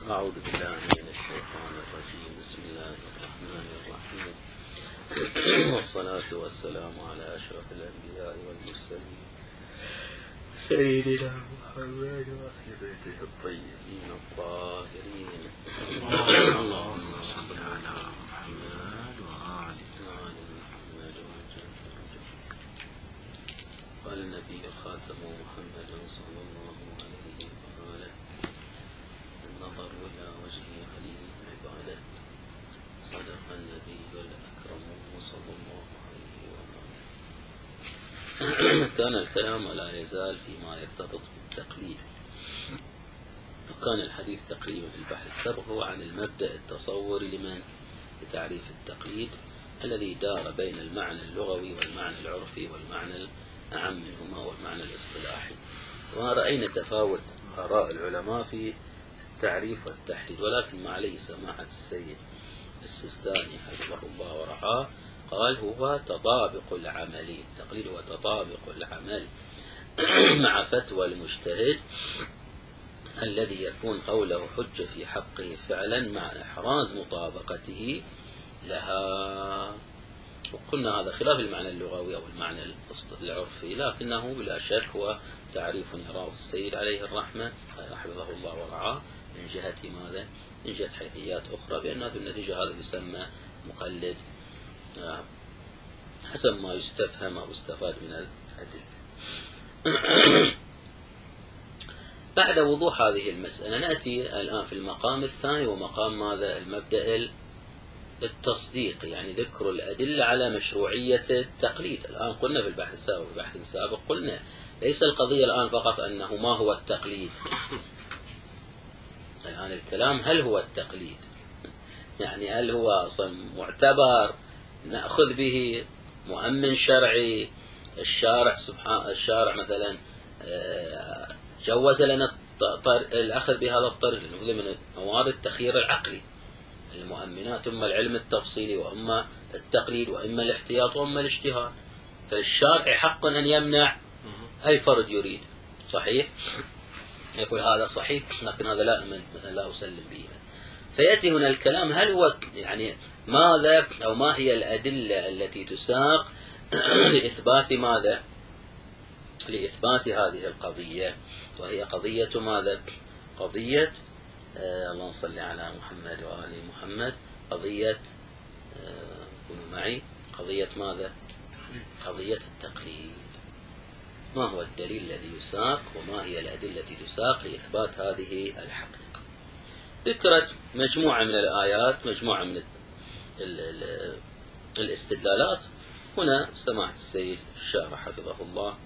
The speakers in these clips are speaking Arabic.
أعوذ بالله من الشيطان الرجيم. بسم الله الرحمن الرحيم. والصلاة والسلام على أشرف الأنبياء والمرسلين سيدنا محمد وأهل بيته الطيبين الطاهرين. اللهم صل على محمد وآل محمد وآل النبي الخاتم محمد صلى الله عليه وآله. النظر إلى وجه علي عبادة. صدق النبي الأكرم صلى الله عليه وآله. كان الكلام لا يزال فيما يرتبط بالتقليد، وكان الحديث تقريبا في البحث السابق هو عن المبدأ التصوري لمن بتعريف التقليد الذي دار بين المعنى اللغوي والمعنى العرفي والمعنى الأعم منهما والمعنى الاصطلاحي. ورأينا تفاوت آراء العلماء في التعريف والتحديد، ولكن ما عليه سماحة السيد السيستاني حفظه الله ورعاه قال هو تطابق العمل. التقليد هو تطابق العمل مع فتوى المجتهد الذي يكون قوله حجة في حقه فعلا مع إحراز مطابقته لها. وقلنا هذا خلاف المعنى اللغوي أو المعنى العرفي، لكنه بلا شك هو تعريف يراه السيد عليه الرحمة حفظه الله ورعاه من جهة ماذا؟ من جهة حيثيات أخرى، بأنه في النتيجة هذا يسمى مقلد حسب ما يستفهم أو يستفاد من الأدلة. بعد وضوح هذه المسألة نأتي الآن في المقام الثاني، ومقام ماذا؟ المبدأ التصديق، يعني ذكر الأدلة على مشروعية التقليد. الآن قلنا في البحث السابق قلنا ليس القضية الآن فقط أنه ما هو التقليد. الآن الكلام هل هو التقليد، يعني هل هو أصلا معتبر نأخذ به مؤمن شرعي. الشارع مثلا جوز لنا الأخذ بهذا الطريق لأنه من موارد التخيير العقلي. المؤمنات إما العلم التفصيلي وإما التقليد وإما الاحتياط وإما الاجتهاد. فالشارع حق أن يمنع أي فرد يريد. صحيح؟ يقول هذا صحيح لكن هذا لا أمن مثلا لا أسلم به. فيأتي هنا الكلام هل هو يعني ماذا أو ما هي الأدلة التي تساق لإثبات ماذا؟ لإثبات هذه القضية، وهي قضية ماذا؟ قضية اللهم صل على محمد وآل محمد. قضية كونوا معي، قضية ماذا؟ قضية التقليد. ما هو الدليل الذي يساق وما هي الأدلة التي تساق لإثبات هذه الحقيقة؟ ذكرت مجموعة من الآيات، مجموعة من الاستدلالات. هنا سماحة السيد الشارح حفظه الله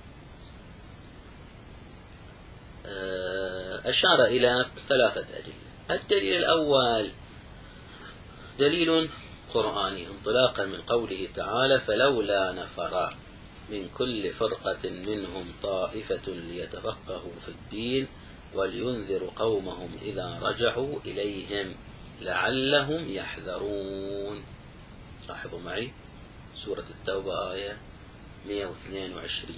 أشار إلى ثلاثة أدلة. الدليل الأول دليل قرآني انطلاقا من قوله تعالى فلولا نفر من كل فرقة منهم طائفة ليتفقهوا في الدين ولينذروا قومهم إذا رجعوا إليهم لعلهم يحذرون. لاحظوا معي سورة التوبة آية 122.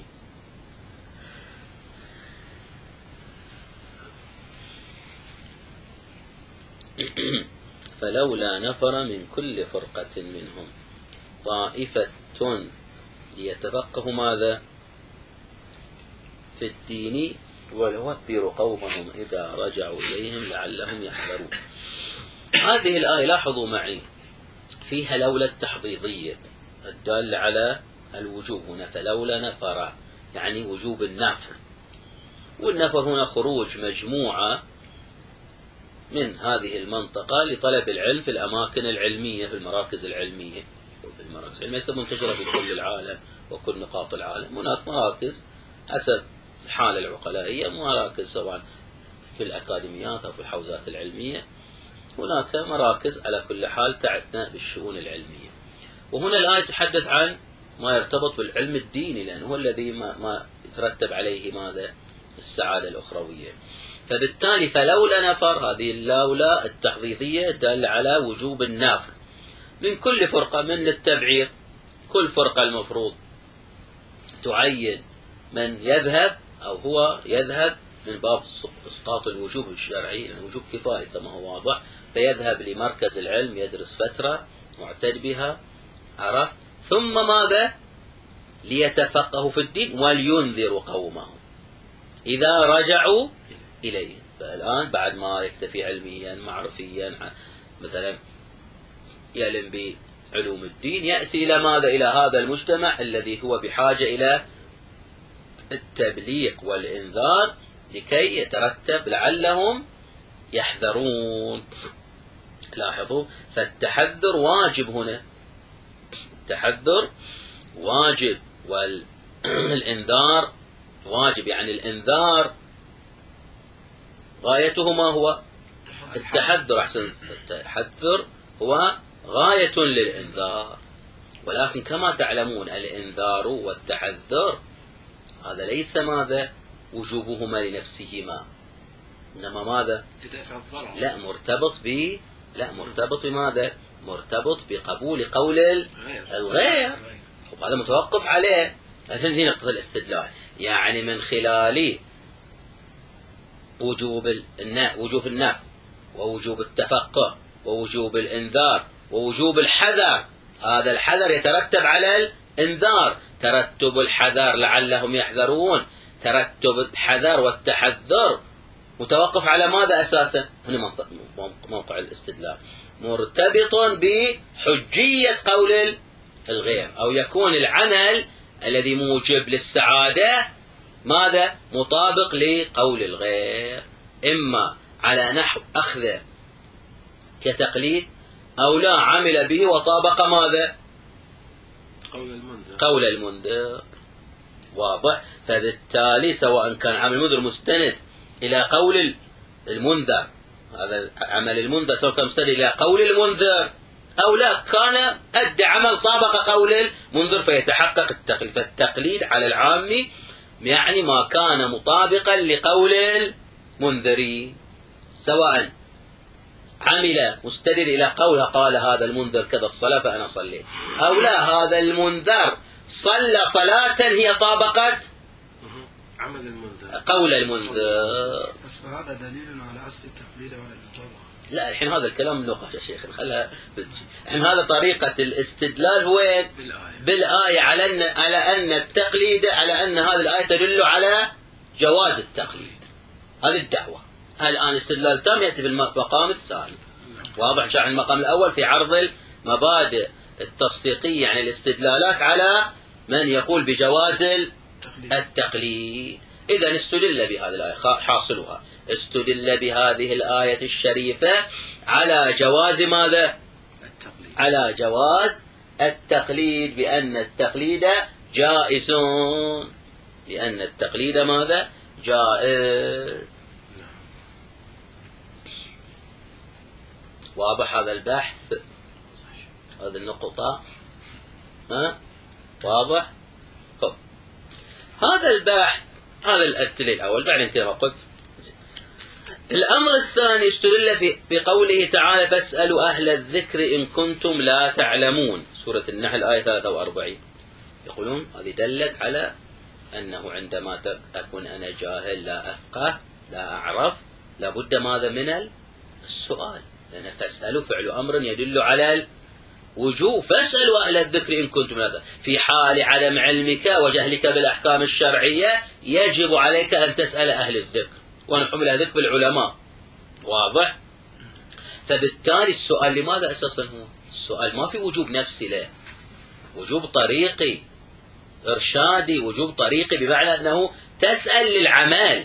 فلولا نفر من كل فرقة منهم طائفة ليتفقهوا ماذا؟ في الدين ولينذروا قومهم إذا رجعوا إليهم لعلهم يحذرون. هذه الآية لاحظوا معي فيها لولا التحضيضية الدالة على الوجوب. هنا فلولا نفر يعني وجوب النفر، والنفر هنا خروج مجموعة من هذه المنطقة لطلب العلم في الأماكن العلمية، في المراكز العلمية. المراكز العلمية منتشرة في كل العالم وكل نقاط العالم. هناك مراكز حسب الحالة العقلائية، مراكز سواء في الأكاديميات أو في الحوزات العلمية. هناك مراكز على كل حال تعتنى بالشؤون العلمية. وهنا الآية تحدث عن ما يرتبط بالعلم الديني، لأنه هو الذي ما يترتب عليه ماذا؟ السعادة الأخروية. فبالتالي فلولا نفر، هذه اللولا التحضيضية دالة على وجوب النفر من كل فرقة، من التبعير. كل فرقة المفروض تعين من يذهب أو هو يذهب من باب إسقاط الوجوب الشرعي، يعني الوجوب كفاية كما هو واضح، فيذهب لمركز العلم يدرس فترة معتد بها، عرفت، ثم ماذا؟ ليتفقهوا في الدين ولينذروا قومهم إذا رجعوا إليه. فالآن بعد ما يكتفي علميا معرفيا مثلا يعلم بعلوم الدين، يأتي إلى ماذا؟ إلى هذا المجتمع الذي هو بحاجة إلى التبليغ والإنذار لكي يترتب لعلهم يحذرون. لاحظوا، فالتحذر واجب هنا، التحذر واجب والإنذار واجب. يعني الإنذار غايته ما هو؟ التحذر. أحسن، التحذر هو غاية للإنذار، ولكن كما تعلمون الإنذار والتحذر هذا ليس ماذا؟ وجوبهما لنفسهما، إنما ماذا؟ لا مرتبط بماذا؟ مرتبط بقبول قول الغير، وهذا متوقف عليه. هذه نقطة الاستدلال، يعني من خلال وجوب النفي ووجوب التفقه ووجوب الإنذار ووجوب الحذر. هذا الحذر يترتب على الإنذار، ترتب الحذر لعلهم يحذرون، ترتب الحذر والتحذر متوقف على ماذا أساسا؟ هنا موقع الاستدلال مرتبط بحجية قول الغير، أو يكون العمل الذي موجب للسعادة ماذا؟ مطابق لقول الغير، إما على نحو أخذ كتقليد، أو لا عمل به وطابق ماذا؟ قول المنذر. واضح؟ فبالتالي سواء كان عمل المنذر مستند إلى قول المنذر، هذا عمل المنذر سواء كان مستند إلى قول المنذر أو لا، كان أدى عمل طابق قول المنذر فيتحقق التقليد. فالتقليد على العام يعني ما كان مطابقا لقول المنذرين، سواء عمل مستند إلى قولها قال هذا المنذر كذا الصلاة فأنا صليت، أو لا هذا المنذر صلى صلاة هي طابقت عمل المنذر قول المنذر. بس فهذا دليل على أصل التقليد ولا المطابقة؟ لا، الحين هذا الكلام نقاش يا شيخ، خلها الحين هذا طريقة الاستدلال هو بالآية على أن التقليد، على أن هذه الآية تدل على جواز التقليد. هذه الدعوة. الآن استدلال تام يأتي في المقام الثاني. واضح؟ شرح المقام الأول في عرض المبادئ التصديقية، يعني الاستدلالات على من يقول بجواز التقليد. إذا استدل بهذه الآية، حاصلها استدل بهذه الآية الشريفة على جواز ماذا؟ التقليد. على جواز التقليد، بأن التقليد جائز، بأن التقليد ماذا؟ جائز. واضح هذا البحث، هذه النقطة، واضح؟ خب. هذا البحث، هذا الدليل الأول. بعدين كما قلت الأمر الثاني استدل بقوله تعالى فاسألوا أهل الذكر إن كنتم لا تعلمون، سورة النحل آية 43. يقولون هذه دلت على أنه عندما أكون أنا جاهل لا أفقه لا أعرف لابد ماذا من السؤال، لأن فاسألوا فعل أمر يدل على الوجوب. فاسألوا أهل الذكر إن كنتم لا تعلمون. في حال عدم علمك وجهلك بالأحكام الشرعية يجب عليك أن تسأل أهل الذكر، ونحمل ذلك بالعلماء. واضح؟ فبالتالي السؤال لماذا أساسا هو السؤال ما في وجوب نفسي له، وجوب طريقي إرشادي، وجوب طريقي بمعنى أنه تسأل للعمل.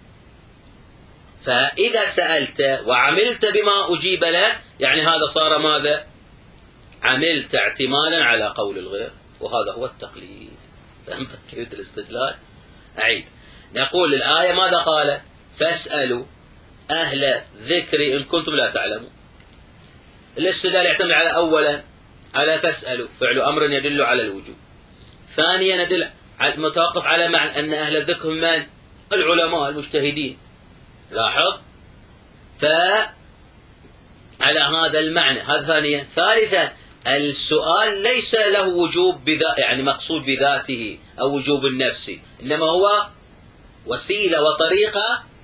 فإذا سألت وعملت بما أجيب لك يعني هذا صار ماذا؟ عملت اعتمالا على قول الغير، وهذا هو التقليد. فهمت كيف الاستدلال؟ أعيد، نقول الآية ماذا قالت؟ فاسألوا أهل ذكر إن كنتم لا تعلمون. الاستدلال يعتمد على أولا على فاسألوا فعل أمر يدل على الوجوب، ثانيا يدل متوقف على معنى أن أهل الذكر من؟ العلماء المجتهدين. لاحظ، فعلى هذا المعنى هذا ثانيا. ثالثا السؤال ليس له وجوب يعني مقصود بذاته أو وجوب النفسي، إنما هو وسيلة وطريقة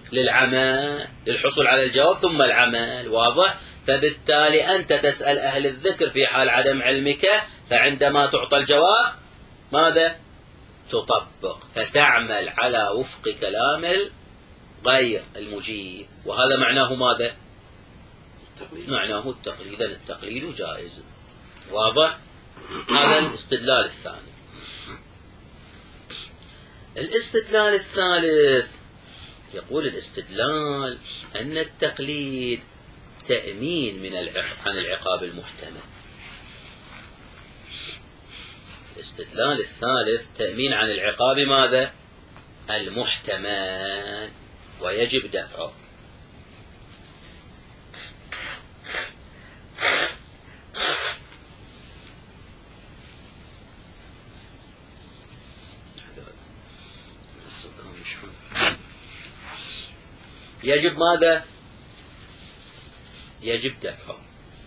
للعمل، للحصول على الجواب ثم العمل. واضح؟ فبالتالي أنت تسأل أهل الذكر في حال عدم علمك، فعندما تعطى الجواب ماذا؟ تطبق، فتعمل على وفق كلام غير المجيب. وهذا معناه ماذا؟ معناه التقليد. إذن التقليد جائز. واضح؟ هذا الاستدلال الثاني. الاستدلال الثالث يقول الاستدلال أن التقليد تأمين عن العقاب المحتمل. الاستدلال الثالث تأمين عن العقاب ماذا؟ المحتمل، ويجب دفعه. يجب ماذا؟ يجب دفعه.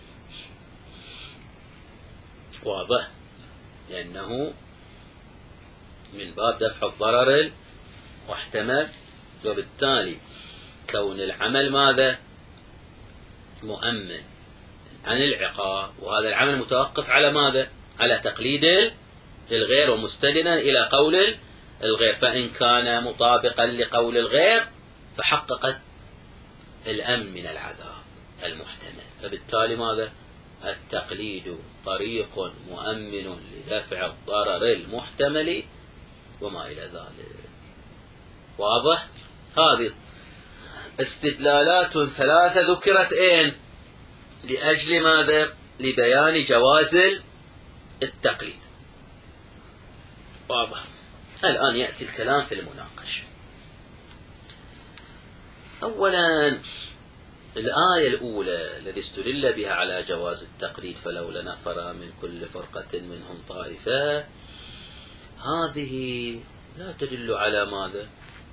واضح؟ لأنه من باب دفع الضرر المحتمل، وبالتالي كون العمل ماذا؟ مؤمن عن العقاب، وهذا العمل متوقف على ماذا؟ على تقليد الغير ومستندا إلى قول الغير، فإن كان مطابقا لقول الغير فحققت الأمن من العذاب المحتمل. فبالتالي ماذا؟ التقليد طريق مؤمن لدفع الضرر المحتمل وما إلى ذلك. واضح؟ هذه استدلالات ثلاثة ذكرت لأجل ماذا؟ لبيان جواز التقليد. واضح؟ الآن يأتي الكلام في المناقشة. أولا الآية الأولى التي استدل بها على جواز التقليد، فلولا نفر من كل فرقة منهم طائفة، هذه لا تدل على ماذا؟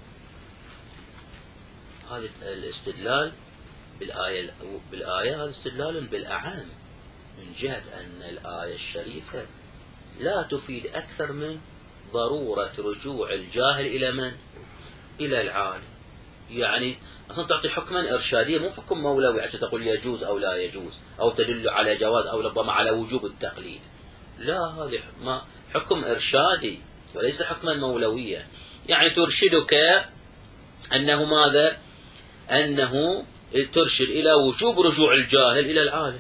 هذا الاستدلال بالآية هذا استدلال بالأعم، من جهة أن الآية الشريفة لا تفيد أكثر من ضرورة رجوع الجاهل إلى من؟ إلى العالم. يعني أصلا تعطي حكما إرشاديا، مو حكم مولوي عشان تقول يجوز أو لا يجوز، أو تدل على جواز أو ربما على وجوب التقليد. لا، هذه حكم إرشادي وليس حكما مولويا. يعني ترشدك أنه ماذا؟ أنه ترشد إلى وجوب رجوع الجاهل إلى العالم.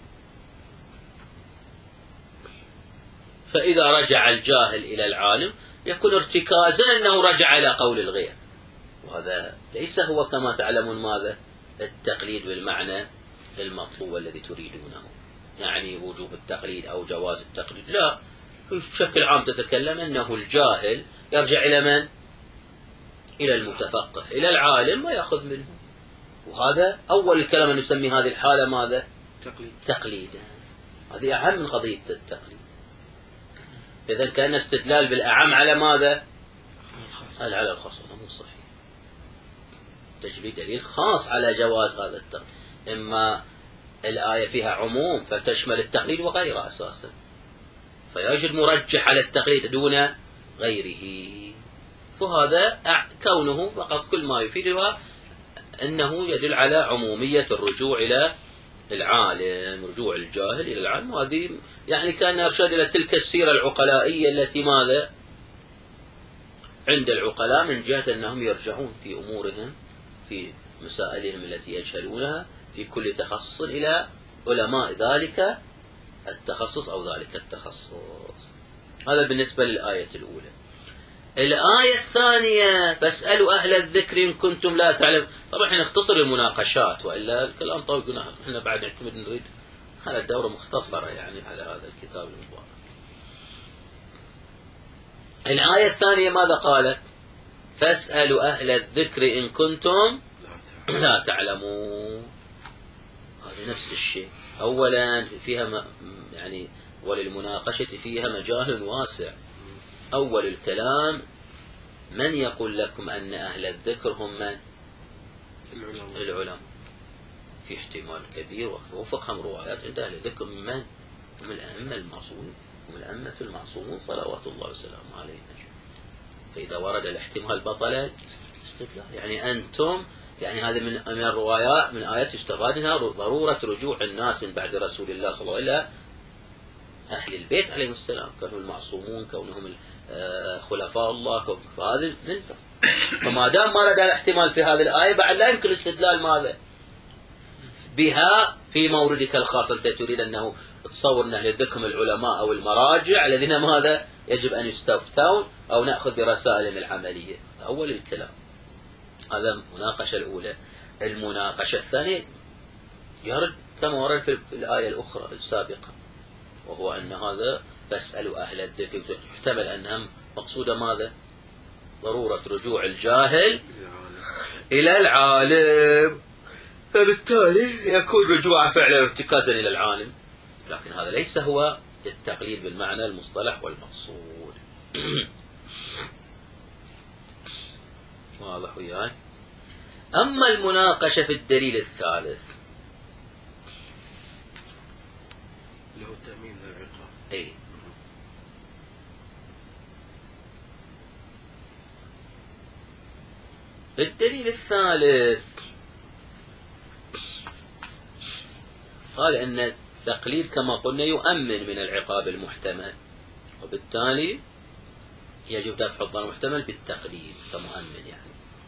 فإذا رجع الجاهل إلى العالم يكون ارتكازا أنه رجع إلى قول الغير، وهذا ليس هو كما تعلمون ماذا؟ التقليد بالمعنى المطلوب الذي تريدونه، يعني وجوب التقليد أو جواز التقليد. لا، بشكل عام تتكلم أنه الجاهل يرجع إلى من؟ إلى المتفقه، إلى العالم، ويأخذ منه. وهذا أول الكلام أن نسمي هذه الحالة ماذا؟ تقليدا. هذه أهم من قضية التقليد. إذن كان استدلال بالأعم على ماذا؟ على الخاص. هذا مو صحيح. تجري دليل خاص على جواز هذا التقليد. إما الآية فيها عموم فتشمل التقليد وغيره أساسا، فيجد مرجح على التقليد دون غيره. فهذا كونه فقط كل ما يفيدها أنه يدل على عمومية الرجوع إلى العالم، رجوع الجاهل إلى العالم. وهذه يعني كان يرشد إلى تلك السيرة العقلائية التي ماذا؟ عند العقلاء، من جهة أنهم يرجعون في أمورهم، في مسائلهم التي يجهلونها في كل تخصص إلى علماء ذلك التخصص أو ذلك التخصص. هذا بالنسبة للآية الأولى. الآية الثانية فاسألوا أهل الذكر إن كنتم لا تعلمون. طبعا احنا نختصر المناقشات، وإلا الكلام طويل. قلنا احنا بعد نعتمد نريد هذا الدورة مختصرة يعني على هذا الكتاب المبارك. الآية الثانية ماذا قالت؟ فاسألوا أهل الذكر إن كنتم لا تعلمون. هذا نفس الشيء. أولا فيها يعني وللمناقشة فيها مجال واسع. أول الكلام من يقول لكم أن أهل الذكر هم من؟ العلماء. في احتمال كبير وفقهم روايات عند أهل الذكر من؟ هم الأئمة المعصومون، هم الأئمة المعصومون صلوات الله وسلامه عليهم. فإذا ورد الاحتمال بطل استدلال يعني أنتم، يعني هذا من الروايات، من آيات يستفاد منها ضرورة رجوع الناس من بعد رسول الله صلى الله عليه وسلم إلى أهل البيت عليهم السلام، كونهم المعصومون، كونهم خلفاء الله، فهذا منفع. فما دام ما رد الاحتمال في هذه الآية، بعد لا يمكن الاستدلال ماذا بها في موردك الخاص. أنت تريد أنه تصور أن لديكم العلماء أو المراجع الذين ماذا يجب أن يستفتون أو نأخذ برسائلهم العملية. أول الكلام هذا المناقشة الأولى. المناقشة الثانية يرد كما ورد في الآية الأخرى السابقة، وهو أن هذا فاسألوا أهل الذكر، يحتمل أنها مقصودة ماذا ضرورة رجوع الجاهل إلى العالم، فبالتالي يكون رجوع فعلا ارتكازا إلى العالم، لكن هذا ليس هو التقليد بالمعنى المصطلح والمقصود. واضح وياي؟ أما المناقشة في الدليل الثالث اللي هو التأمين للعقاب. أي الدليل الثالث قال أن التقليد كما قلنا يؤمن من العقاب المحتمل، وبالتالي يجب دفع الضرر المحتمل بالتقليد كمؤمن يعني.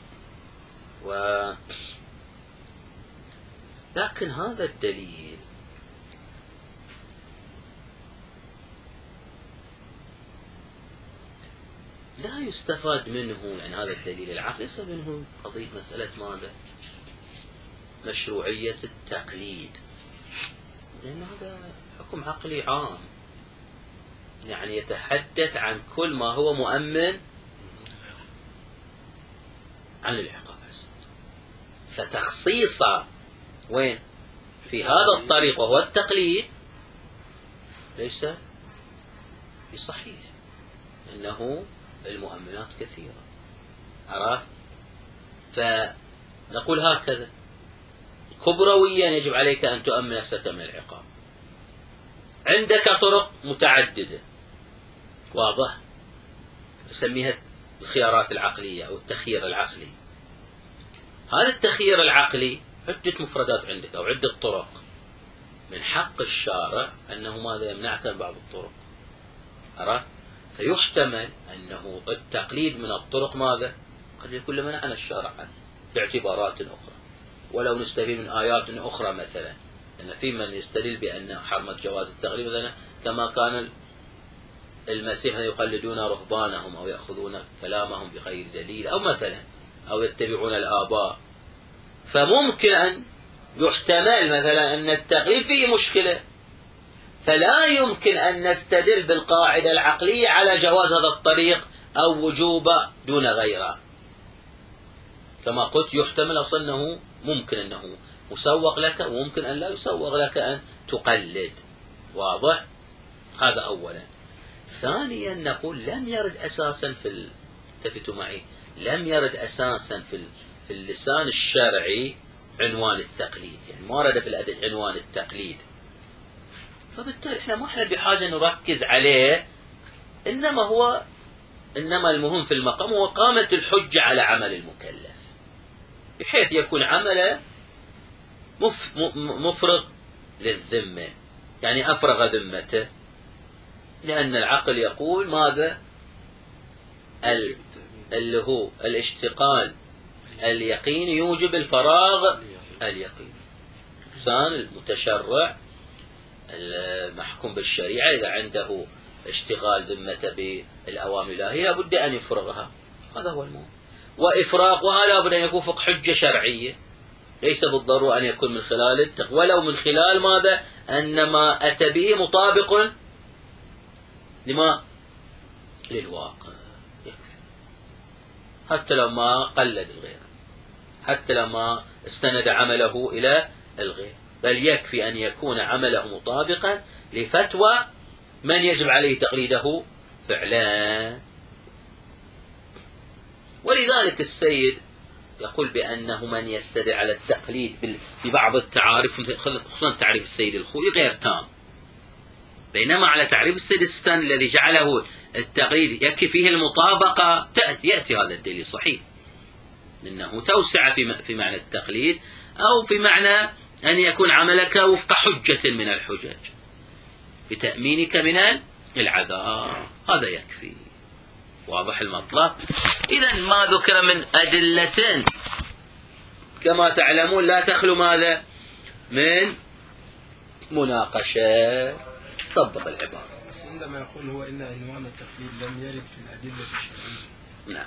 لكن هذا الدليل لا يستفاد منه، يعني هذا الدليل العقلي ليس منه قضية مسألة ماذا مشروعية التقليد، لأن هذا حكم عقلي عام، يعني يتحدث عن كل ما هو مؤمن عن العقاب. فتخصيصه وين في هذا الطريق وهو التقليد ليس بصحيح، إنه المؤمنات كثيرة. عرفت؟ فنقول هكذا كبرويا يجب عليك أن تؤمن نفسك من العقاب. عندك طرق متعددة، واضح، نسميها الخيارات العقلية أو التخيير العقلي. هذا التخيير العقلي عدة مفردات عندك أو عدة طرق، من حق الشارع أنه ماذا يمنعك من بعض الطرق. عرفت؟ فيحتمل أنه التقليد من الطرق ماذا قد يكون منعنا الشارع عنه باعتبارات أخرى، ولو نستفيد من آيات أخرى مثلا، لأن في من يستدل بأن حرمة جواز التقليد مثلا كما كان المسيح يقلدون رهبانهم أو يأخذون كلامهم بغير دليل، أو مثلا أو يتبعون الآباء. فممكن أن يحتمل مثلا أن التقليد فيه مشكلة، فلا يمكن أن نستدل بالقاعدة العقلية على جواز هذا الطريق أو وجوبه دون غيره. كما قلت يحتمل أصلا أنه ممكن أنه مسوق لك، وممكن أن لا يسوق لك أن تقلد. واضح؟ هذا أولا. ثانيا نقول لم يرد أساسا التفتوا معي، لم يرد أساسا في اللسان الشرعي عنوان التقليد، يعني ما ورد في الأدب عنوان التقليد، فبالتالي احنا ما احنا بحاجة نركز عليه، إنما المهم في المقام هو قامة الحجة على عمل المكلف، بحيث يكون عمله مفرغ للذمة، يعني أفرغ ذمته، لأن العقل يقول ماذا اللي هو الاشتغال اليقيني يوجب الفراغ اليقيني. الإنسان المتشرع المحكوم بالشريعة إذا عنده اشتغال ذمته بالأوامر الإلهية لابد أن يفرغها، هذا هو المهم. وإفراغها لابد أن يكون فوق حجة شرعية، ليس بالضرورة أن يكون من خلال ولو من خلال ماذا أن ما أتى به مطابق لما للواقع، يكفي، حتى لو ما قلد الغير، حتى لو ما استند عمله إلى الغير، بل يكفي أن يكون عمله مطابقا لفتوى من يجب عليه تقليده فعلا. ولذلك السيد يقول بأنه من يستدعي على التقليد ببعض التعاريف، خصوصا تعريف السيد الخوئي غير تام، بينما على تعريف السيد السيستاني الذي جعله التقليد يكفي فيه المطابقة يأتي هذا الدليل صحيح، لأنه توسع في معنى التقليد، أو في معنى أن يكون عملك وفق حجة من الحجج بتأمينك من العذاب، هذا يكفي. واضح المطلب؟ إذا ما ذكر من أدلة كما تعلمون لا تخلو ماذا؟ من مناقشة. طبق العبارة. بس عندما يقول هو إن عنوان التقليد لم يرد في الأدلة الشرعية، نعم،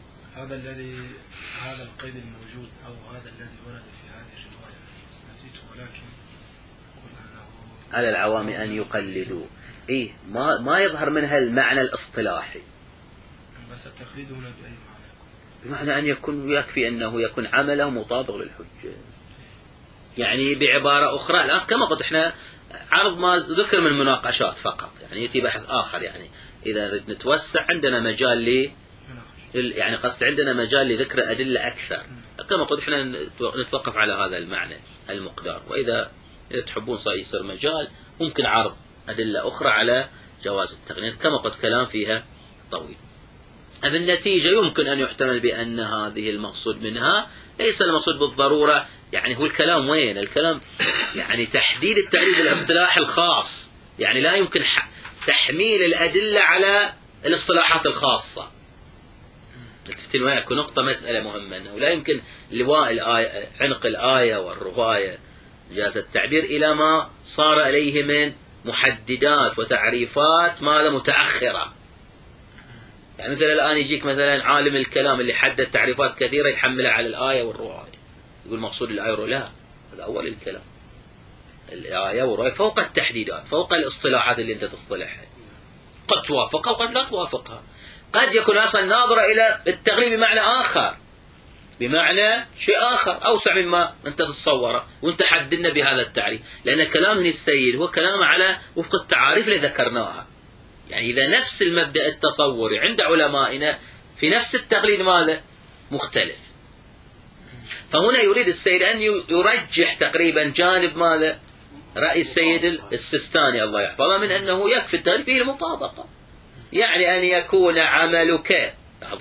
هذا القيد الموجود أو هذا الذي ورد في هذه الرواية نسيته، ولكن يقول أنه على العوام أن يقلدوا. إيه، ما يظهر منها المعنى الاصطلاحي. بس التقليد هنا بأي معنى يكون؟ بمعنى أن يكون يكفي أنه يكون عمله مطابق للحجة. يعني بعبارة أخرى الآن كما قلت إحنا عرض ما ذكر من مناقشات فقط، يعني يأتي بحث آخر. يعني إذا نتوسع عندنا مجال يعني قصد عندنا مجال لذكر أدلة أكثر. كما قلت إحنا نتوقف على هذا المعنى المقدار، وإذا تحبون يصير مجال ممكن عرض أدلة أخرى على جواز التقليد، كما قلت كلام فيها طويل. النتيجة يمكن أن يحتمل بأن هذه المقصود منها ليس المقصود بالضرورة. يعني هو الكلام وين؟ الكلام يعني تحديد التقليد الاصطلاح الخاص، يعني لا يمكن تحميل الأدلة على الاصطلاحات الخاصة. تفتن وياك نقطة مسألة مهمة، أنه لا يمكن لواء الآية عنق الآية والرواية جاز التعبير إلى ما صار إليه من محددات وتعريفات ماذا متأخرة. يعني مثلا الآن يجيك مثلا عالم الكلام اللي حدد تعريفات كثيرة يحملها على الآية والرواية، يقول مقصود الآية والرواية. لا، هذا أول الكلام. الآية والرواية فوق التحديدات، فوق الاصطلاحات اللي أنت تصطلحها، قد توافقها وقد لا توافقها. قد يكون أصلا ناظرة إلى التقليد بمعنى آخر، بمعنى شيء آخر أوسع مما أنت تتصوره، وأنت حددنا بهذا التعريف. لأن كلام السيد هو كلام على وفق التعاريف اللي ذكرناها. يعني إذا نفس المبدأ التصوري عند علمائنا في نفس التقليد ماذا؟ مختلف. فهنا يريد السيد أن يرجح تقريبا جانب ماذا؟ رأي السيد السيستاني الله يحفظه، من أنه يكفي التقليد فيه المطابقة. يعني أن يكون عملك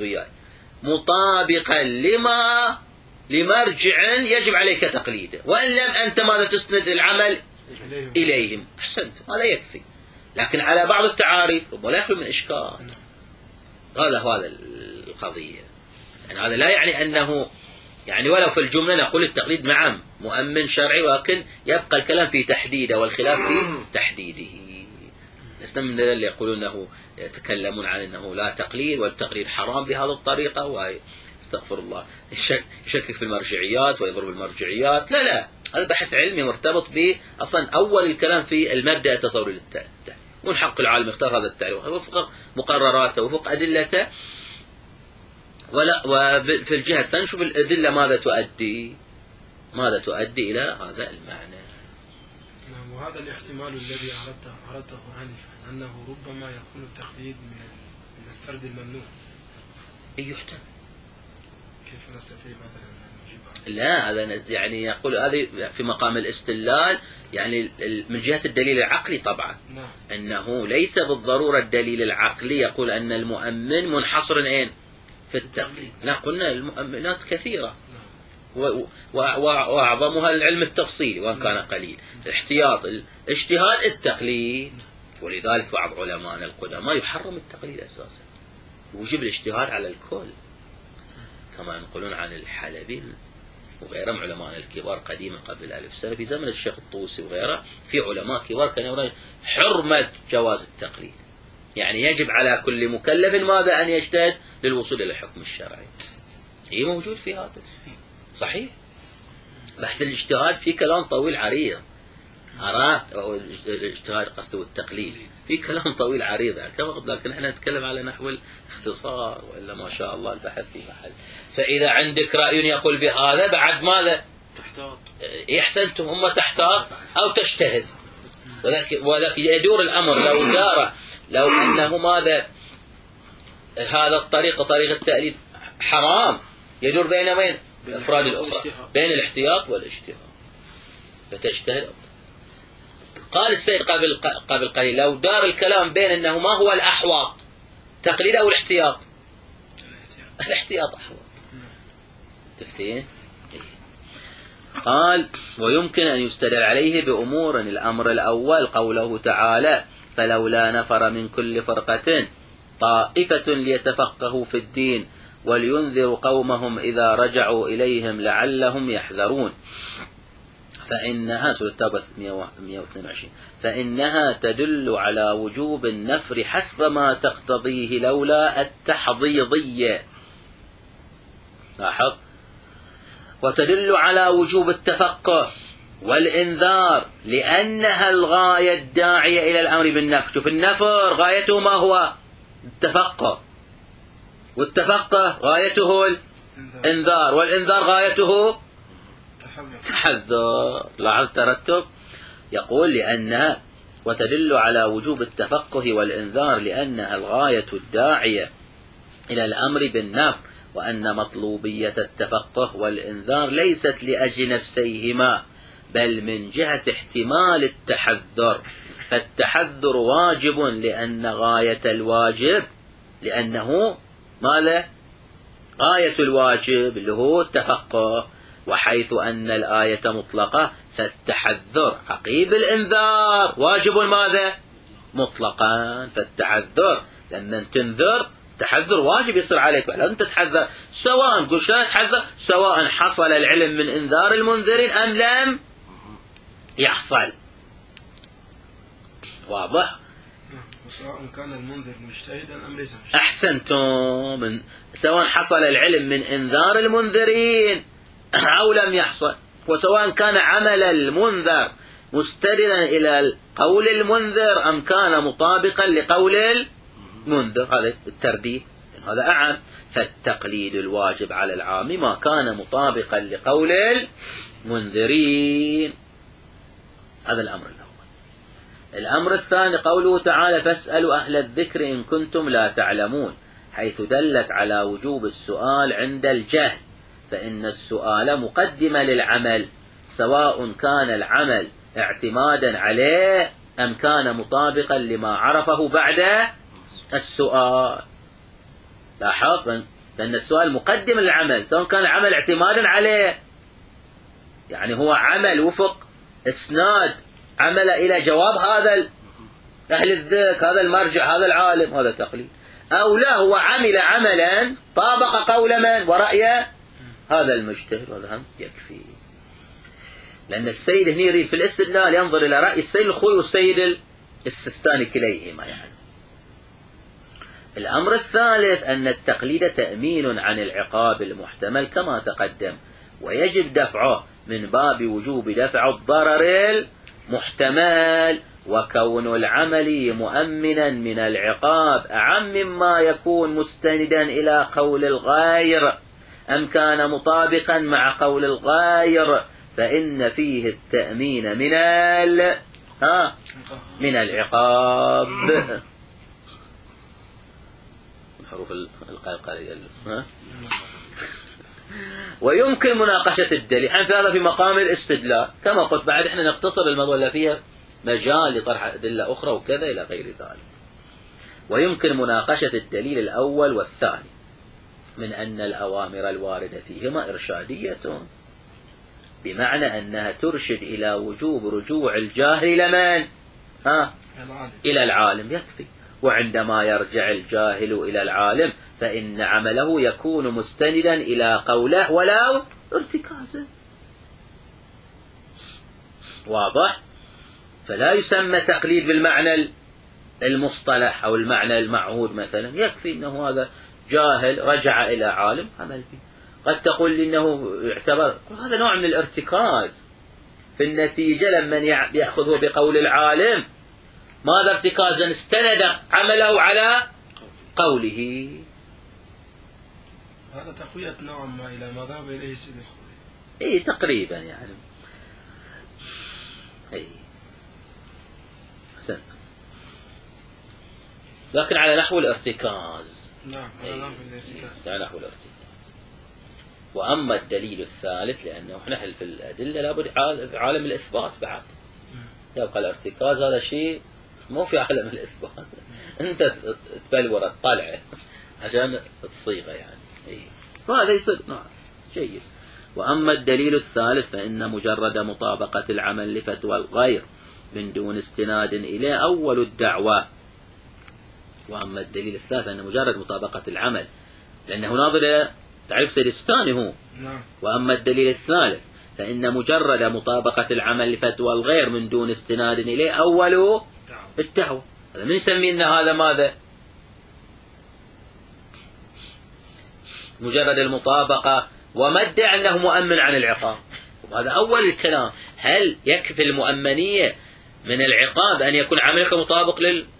مطابقا لمرجع يجب عليك تقليده، وإن لم أنت ماذا تسند العمل إليهم، أحسنت، هذا يكفي. لكن على بعض التعاريف ربما لا يخلو من إشكال. هذا القضية. يعني هذا لا يعني أنه يعني ولو في الجملة نقول التقليد نعم مؤمن شرعي، ولكن يبقى الكلام في تحديده والخلاف في تحديده. لسنا من اللي يقولون أنه يتكلمون عن أنه لا تقليد والتقليد حرام بهذه الطريقة، واستغفر الله يشكك في المرجعيات ويضرب المرجعيات. لا، هذا بحث علمي مرتبط أصلا أول الكلام في المبدأ التصوري للتعريف، ومن حق العالم يختار هذا التعريف وفق مقرراته وفق أدلته. وفي الجهة الثانية نشوف الأدلة ماذا تؤدي إلى هذا المعنى. وهذا الاحتمال الذي أردته آنفا، أنه ربما يكون التقليد من الفرد الممنوع. يحتمل. كيف نستطيع مثلا أن نجيب عنه؟ لا، هذا يعني يقول هذا في مقام الاستدلال، يعني من جهة الدليل العقلي طبعا. نعم. أنه ليس بالضرورة الدليل العقلي يقول أن المؤمن منحصر في التقليد. لا، قلنا المؤمنات كثيرة، وأعظمها العلم التفصيلي وأن كان قليل، الاحتياط، الاجتهاد، التقليد. ولذلك بعض علماء القدماء يحرم التقليد أساسا، ويجب الاجتهاد على الكل، كما ينقلون عن الحلبي وغيرهم علماء الكبار قديما قبل 1000 سنة في زمن الشيخ الطوسي وغيره. في علماء كبار كانوا يقولون حرمة جواز التقليد، يعني يجب على كل مكلف ماذا؟ أن يجتهد للوصول إلى الحكم الشرعي. هي موجود في هذا صحيح. بحث الاجتهاد في كلام طويل عريض، عرفت؟ أو الاجتهاد قصده التقليد في كلام طويل عريض يعني لكن احنا نتكلم على نحو الاختصار، وإلا ما شاء الله البحث في محل. فإذا عندك رأي يقول بهذا بعد ماذا؟ تحتاط. أحسنتم، هم تحتاط أو تجتهد. وذلك يدور الأمر لو أنه ماذا هذا الطريق طريق التأليف حرام، يدور بين الأفراد الأخرى، بين الاحتياط والاجتهاد، فتجتهد. قال السيد قبل قليل لو دار الكلام بين أنه ما هو الأحوط، تقليد أو الاحتياط؟ الاحتياط أحوط. تفتين. قال ويمكن أن يستدل عليه بأمور. الأمر الأول قوله تعالى فلولا نفر من كل فرقة طائفة ليتفقهوا في الدين ولينذروا قومهم إذا رجعوا إليهم لعلهم يحذرون. فإنها سورة التوبة 122 فإنها تدل على وجوب النفر حسب ما تقتضيه لولا التحضيضية. لاحظ. وتدل على وجوب التفقه والإنذار لأنها الغاية الداعية إلى الأمر بالنفر. شوف النفر غايته ما هو؟ التفقه، والتفقه غايته الإنذار، والإنذار غايته تحذر. لاحظ الترتب. يقول لأنها وتدل على وجوب التفقه والإنذار لأنها الغاية الداعية إلى الأمر بالنفر، وأن مطلوبية التفقه والإنذار ليست لأجل نفسيهما بل من جهة احتمال التحذر. فالتحذر واجب لأن غاية الواجب لأنه ماذا؟ غاية الواجب اللي هو التفقه. وحيث أن الآية مطلقة فالتحذر عقيب الإنذار واجب ماذا؟ مطلقا. فالتحذر لما تنذر تحذر واجب يصير عليك، لازم تتحذر سواء قل شلون تحذر سواء حصل العلم من إنذار المنذرين أم لم يحصل. واضح؟ وسواء كان المنذر مجتهدا أم ليس مجتهدا. أحسنتم. سواء حصل العلم من إنذار المنذرين أو لم يحصل، وسواء كان عمل المنذر مستندا إلى قول المنذر أم كان مطابقا لقول المنذر. هذا الترديد هذا أعم. فالتقليد الواجب على العام ما كان مطابقا لقول المنذرين. هذا الأمر الأول. الأمر الثاني قوله تعالى فاسألوا أهل الذكر إن كنتم لا تعلمون، حيث دلت على وجوب السؤال عند الجهل، فإن السؤال مقدمة للعمل سواء كان العمل اعتمادا عليه أم كان مطابقا لما عرفه بعد السؤال. لاحظ فإن السؤال مقدم للعمل سواء كان العمل اعتمادا عليه، يعني هو عمل وفق إسناد عمل إلى جواب هذا أهل الذكر هذا المرجع هذا العالم هذا تقليد، أو لا هو عمل عملا طابق قول من ورأي هذا المجتهد هذا هم يكفي. لأن السيد هنا يريد في الاستدلال ينظر إلى رأي السيد الخوي والسيد السستاني كليهما. يعني الأمر الثالث أن التقليد تأمين عن العقاب المحتمل كما تقدم، ويجب دفعه من باب وجوب دفع الضرر المحتمل، وكون العمل مؤمنا من العقاب أعم مما يكون مستندا إلى قول الغير أم كان مطابقا مع قول الغير، فإن فيه التأمين من العقاب. حروف القلقلية. ويمكن مناقشة الدليل في هذا في مقام الاستدلال كما قلت. بعد احنا نقتصر الموضوع فيها مجال لطرح أدلة أخرى وكذا إلى غير ذلك. ويمكن مناقشة الدليل الأول والثاني من أن الأوامر الواردة فيهما إرشادية، بمعنى أنها ترشد إلى وجوب رجوع الجاهل إلى من؟ إلى العالم يكفي. وعندما يرجع الجاهل إلى العالم فإن عمله يكون مستندا إلى قوله ولو ارتكازه. واضح؟ فلا يسمى تقليد بالمعنى المصطلح أو المعنى المعهود. مثلا يكفي أنه هذا جاهل رجع إلى عالم عمل به. قد تقول إنه يعتبر هذا نوع من الارتكاز في النتيجة لما يأخذه بقول العالم. ماذا ارتكازا؟ استند عمله على قوله. هذا تقوية نوعا ما إلى ما ذهب إليه سيد الخوي. إيه تقريبا يعني. إيه حسن. لكن على نحو الارتكاز. نعم على نحو الارتكاز. على نحو الارتكاز. وأما الدليل الثالث لأنه احنا في الأدلة لابد عالم الإثبات بعد. يبقى الارتكاز هذا شيء مو في عالم الإثبات. أنت تبلور تطلعه عشان تصيغه يعني. وهذا يصير نعم جيد. وأما الدليل الثالث فإن مجرد مطابقة العمل لفتوى الغير من دون استناد إليه أول الدعوة. وأما الدليل الثالث فإن مجرد مطابقة العمل، لأنه ناظر إلى تعريف سيستاني هو. وأما الدليل الثالث فإن مجرد مطابقة العمل لفتوى الغير من دون استناد إليه أول الدعوة. هذا من يسمي أن هذا ماذا؟ مجرد المطابقة، وما ادعى أنه مؤمن عن العقاب. وهذا أول الكلام. هل يكفي المؤمنية من العقاب أن يكون عملك مطابق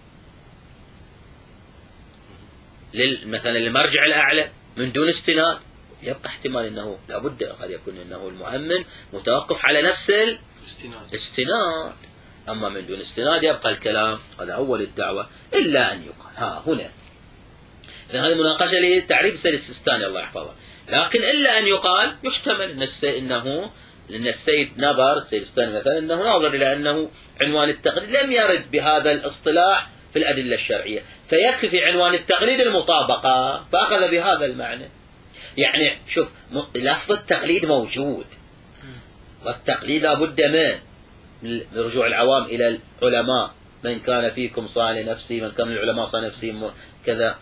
مثلا المرجع الأعلى من دون استناد؟ يبقى احتمال أنه لابد قد يكون أنه المؤمن متوقف على نفس الاستناد، أما من دون استناد يبقى الكلام. هذا أول الدعوة. إلا أن يقال هنا هذه مناقشة لتعريف السيستاني الله يحفظه، لكن إلا أن يقال يحتمل أن السيد نبر السيستاني مثلا أنه ناظر إلى أنه عنوان التقليد لم يرد بهذا الاصطلاح في الأدلة الشرعية، فيكفي في عنوان التقليد المطابقة، فأخذ بهذا المعنى. يعني شوف، لفظ التقليد موجود، والتقليد لابد من رجوع العوام إلى العلماء. من كان فيكم صالح نفسي، من كان من العلماء صالح نفسي كذا،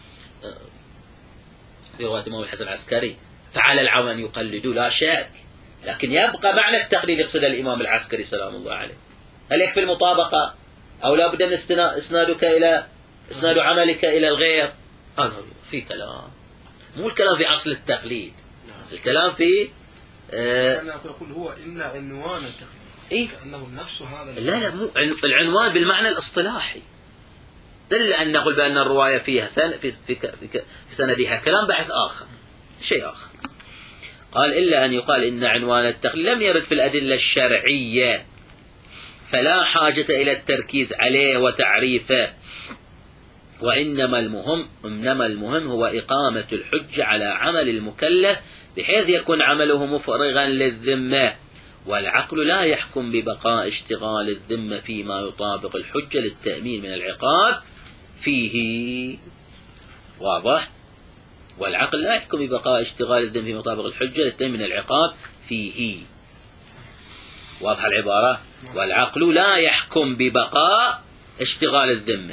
في رواية الإمام الحسن العسكري، فعلى العوام أن يقلدوا لا شك، لكن يبقى معنى التقليد يقصد الإمام العسكري سلام الله عليه. هل يكفي المطابقة أو لا بد من إسناد عملك إلى الغير؟ هذا في كلام، مو الكلام في أصل التقليد، الكلام في أنا أقول هو إلا عنوان التقليد. إيه؟ كأنه نفس هذا. لا مو العنوان بالمعنى الاصطلاحي، إلا أن نقول بأن الرواية فيها في سندها كلام بحث آخر، شيء آخر. قال إلا أن يقال إن عنوان التقليد لم يرد في الأدلة الشرعية، فلا حاجة إلى التركيز عليه وتعريفه، وإنما المهم هو إقامة الحجة على عمل المكلف بحيث يكون عمله مفرغا للذمة، والعقل لا يحكم ببقاء اشتغال الذمة فيما يطابق الحجة للتأمين من العقاب فيه. واضح؟ والعقل لا يحكم ببقاء اشتغال الذمة فيما يطابق الحجة للتأمين من العقاب فيه. واضح العبارة؟ والعقل لا يحكم ببقاء اشتغال الذمة،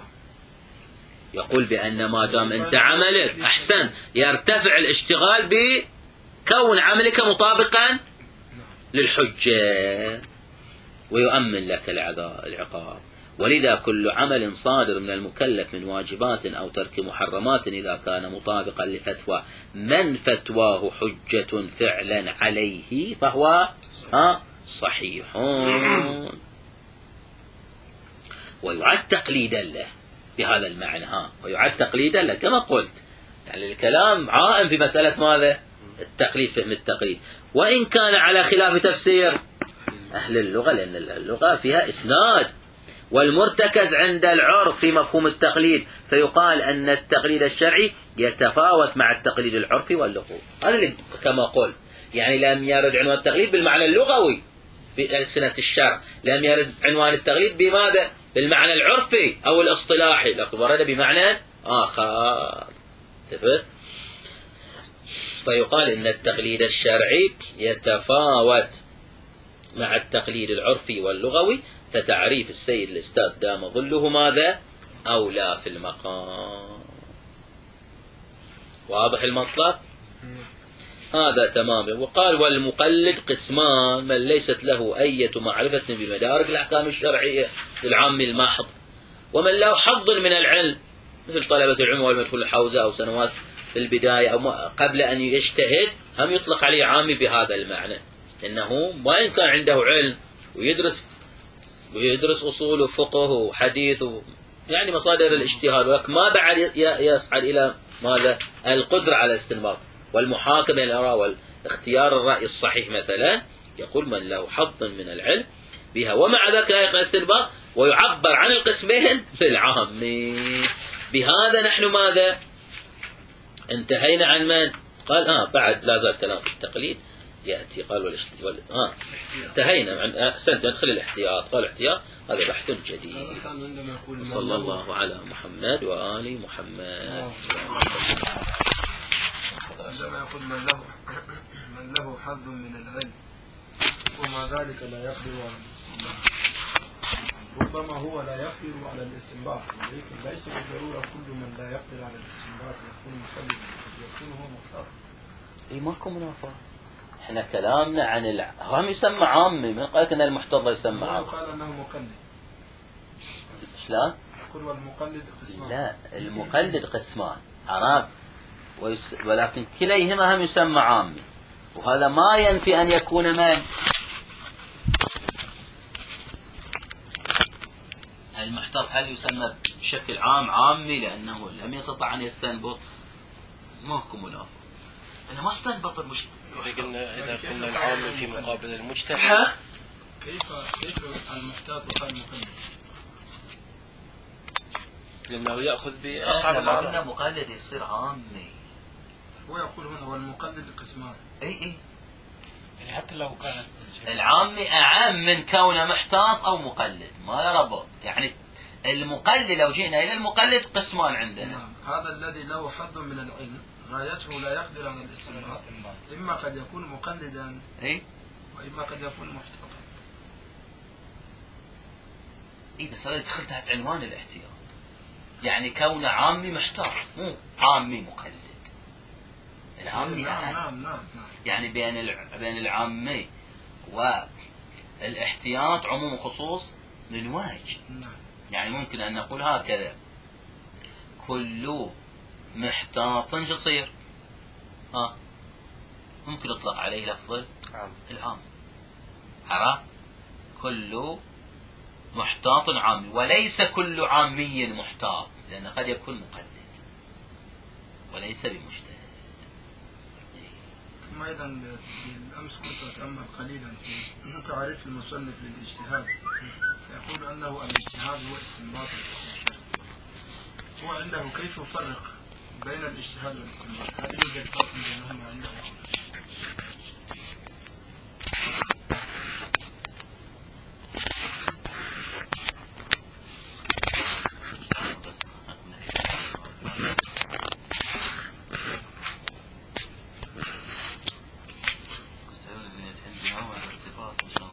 يقول بأن ما دام أنت عملك أحسن يرتفع الاشتغال بكون عملك مطابقا للحجة ويؤمن لك العقاب. ولذا كل عمل صادر من المكلف من واجبات أو ترك محرمات إذا كان مطابقا لفتوى من فتواه حجة فعلا عليه فهو صحيح، ويعد تقليدا له بهذا المعنى. ويعد تقليدا له كما قلت، يعني الكلام عائم في مسألة ماذا؟ التقليد، فهم التقليد، وإن كان على خلاف تفسير أهل اللغة، لأن اللغة فيها إسناد، والمرتكز عند العرف في مفهوم التقليد، فيقال أن التقليد الشرعي يتفاوت مع التقليد العرفي واللغوي. هذا كما قلت، يعني لم يرد عنوان التقليد بالمعنى اللغوي في ألسنة الشرع، لم يرد عنوان التقليد بماذا؟ بالمعنى العرفي أو الاصطلاحي، لكن ورد بمعنى آخر. فيقال إن التقليد الشرعي يتفاوت مع التقليد العرفي واللغوي، فتعريف السيد الأستاذ دام ظله ماذا؟ أولى في المقام. واضح المطلب؟ هذا تمام. وقال والمقلد قسمان: من ليست له أية معرفة بمدارك الأحكام الشرعية للعام المحض، ومن له حظ من العلم مثل طلبة العلم والمدخول الحوزة أو سنوات في البداية أو قبل أن يجتهد، هم يطلق عليه عامي بهذا المعنى، إنه وإن كان عنده علم ويدرس أصول وفقه وحديث يعني مصادر الاجتهاد، ولكن ما بعد يصعد إلى ماذا؟ القدرة على الاستنباط والمحاكمة للآراء والاختيار الرأي الصحيح مثلا، يقول من له حظ من العلم بها ومع ذلك لا يقع الاستنباط، ويعبر عن القسمين بالعام. بهذا نحن ماذا؟ انتهينا عن من؟ قال بعد لا زال كلام في التقليد يأتي، قال انتهينا عن أحسنت ندخل الاحتياط. قال الاحتياط هذا بحث جديد. صلى الله على محمد وآل محمد. عندما يقول من له حظ من العلم وما ذلك لا يقدر على الاستنباط، ربما هو لا يقدر على الاستنباط، ولكن ليس بالضرورة كل من لا يقدر على الاستنباط يكون مقلدا، قد يكون هو مختار. اي ماكو منافاة. احنا كلامنا عن هم يسمى عامي، من قال لك ان المحتض يسمى عامي؟ قال انه مقلد. شلون؟ يقول والمقلد قسمان. لا، المقلد قسمان، عرفت؟ ولكن كليهما هم يسمى عامي، وهذا ما ينفي ان يكون من المحتض هل يسمى بشكل عام عامي لانه لم يستطع ان يستنبط؟ ماكو منافاة. انا ما استنبط المجتهد. إذا قلنا العام في مقابل المجتهد، كيف المحتاط وقال المقلد؟ لأنه يأخذ بأصعب احنا ما قلنا الأعراض. مقلد يصير عامي. هو يقول هنا والمقلد قسمان. اي يعني حتى لو كان العامي اعم من كونه محتاط او مقلد، ما له ربط. يعني المقلد لو جينا الى المقلد قسمان عندنا. نعم. هذا الذي له حظ من العلم غايته لا يقدر على الاستنباط، إما قد يكون مقلدا اي وإما قد يكون محتاطا. اي بس هذا يدخل تحت عنوان الاحتياط. يعني كونه عامي محتاط، مو عامي مقلد. العامي نعم. يعني بين العامي والاحتياط عموم وخصوص للواجب. نعم. يعني ممكن أن نقول هكذا: كل محتاط شو يصير؟ ممكن يطلق عليه لفظ العام. عرفت؟ كل محتاط عامي، وليس كل عامي محتاط، لأن قد يكون مقلد وليس بمجتهد. ثم أيضا بالأمس كنت أتأمل قليلا في تعريف المصنف للاجتهاد، فيقول أنه الاجتهاد هو استنباط المجتهد. هو عنده كيف يفرق بين الاجتهاد والاستنباط؟ هل يوجد فرق بينهما عنده؟